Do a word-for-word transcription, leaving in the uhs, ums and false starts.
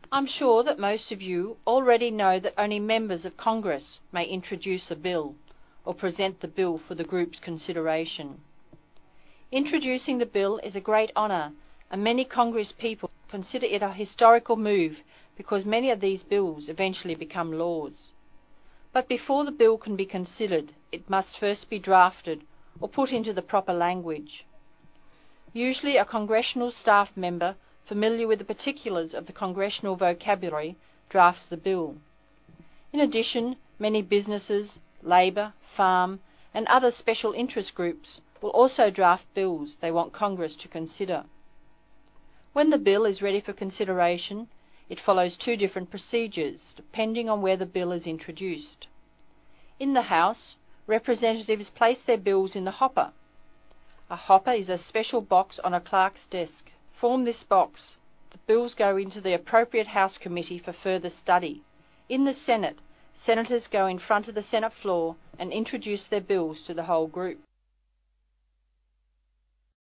I'm sure that most of you already know that only members of Congress may introduce a bill or present the bill for the group's consideration. Introducing the bill is a great honour, and many Congress people consider it a historical move because many of these bills eventually become laws. But before the bill can be considered, it must first be drafted or put into the proper language. Usually a congressional staff member familiar with the particulars of the congressional vocabulary drafts the bill. In addition, many businesses, labour, farm, and other special interest groups will also draft bills they want Congress to consider. When the bill is ready for consideration, it follows two different procedures depending on where the bill is introduced. In the House, representatives place their bills in the hopper. A hopper is a special box on a clerk's desk. From this box, the bills go into the appropriate House committee for further study. In the Senate, senators go in front of the Senate floor and introduce their bills to the whole group.